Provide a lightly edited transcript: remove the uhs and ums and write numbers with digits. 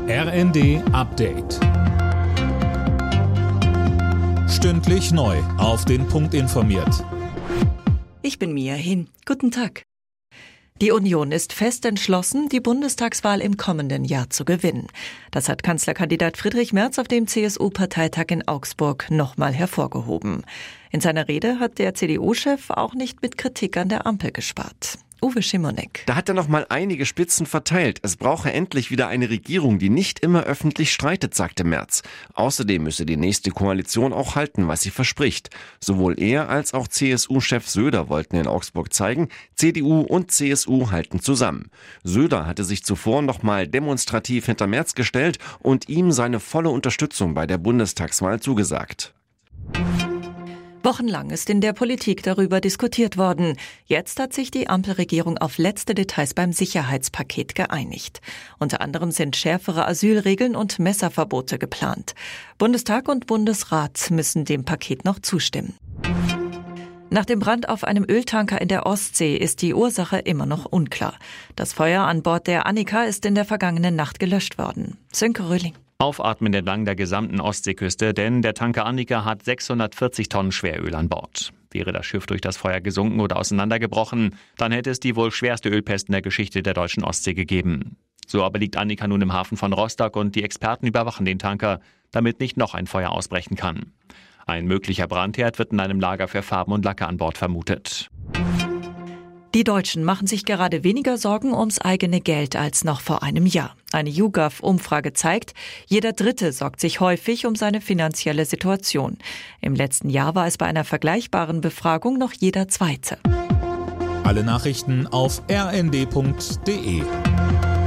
RND Update. Stündlich neu auf den Punkt informiert. Ich bin Mia Hin. Guten Tag. Die Union ist fest entschlossen, die Bundestagswahl im kommenden Jahr zu gewinnen. Das hat Kanzlerkandidat Friedrich Merz auf dem CSU-Parteitag in Augsburg nochmal hervorgehoben. In seiner Rede hat der CDU-Chef auch nicht mit Kritik an der Ampel gespart. Uwe Schimonek. Da hat er noch mal einige Spitzen verteilt. Es brauche endlich wieder eine Regierung, die nicht immer öffentlich streitet, sagte Merz. Außerdem müsse die nächste Koalition auch halten, was sie verspricht. Sowohl er als auch CSU-Chef Söder wollten in Augsburg zeigen, CDU und CSU halten zusammen. Söder hatte sich zuvor noch mal demonstrativ hinter Merz gestellt und ihm seine volle Unterstützung bei der Bundestagswahl zugesagt. Wochenlang ist in der Politik darüber diskutiert worden. Jetzt hat sich die Ampelregierung auf letzte Details beim Sicherheitspaket geeinigt. Unter anderem sind schärfere Asylregeln und Messerverbote geplant. Bundestag und Bundesrat müssen dem Paket noch zustimmen. Nach dem Brand auf einem Öltanker in der Ostsee ist die Ursache immer noch unklar. Das Feuer an Bord der Annika ist in der vergangenen Nacht gelöscht worden. Sönke Röhling. Aufatmen entlang der gesamten Ostseeküste, denn der Tanker Annika hat 640 Tonnen Schweröl an Bord. Wäre das Schiff durch das Feuer gesunken oder auseinandergebrochen, dann hätte es die wohl schwerste Ölpest in der Geschichte der deutschen Ostsee gegeben. So aber liegt Annika nun im Hafen von Rostock und die Experten überwachen den Tanker, damit nicht noch ein Feuer ausbrechen kann. Ein möglicher Brandherd wird in einem Lager für Farben und Lacke an Bord vermutet. Die Deutschen machen sich gerade weniger Sorgen ums eigene Geld als noch vor einem Jahr. Eine YouGov-Umfrage zeigt, jeder Dritte sorgt sich häufig um seine finanzielle Situation. Im letzten Jahr war es bei einer vergleichbaren Befragung noch jeder Zweite. Alle Nachrichten auf rnd.de.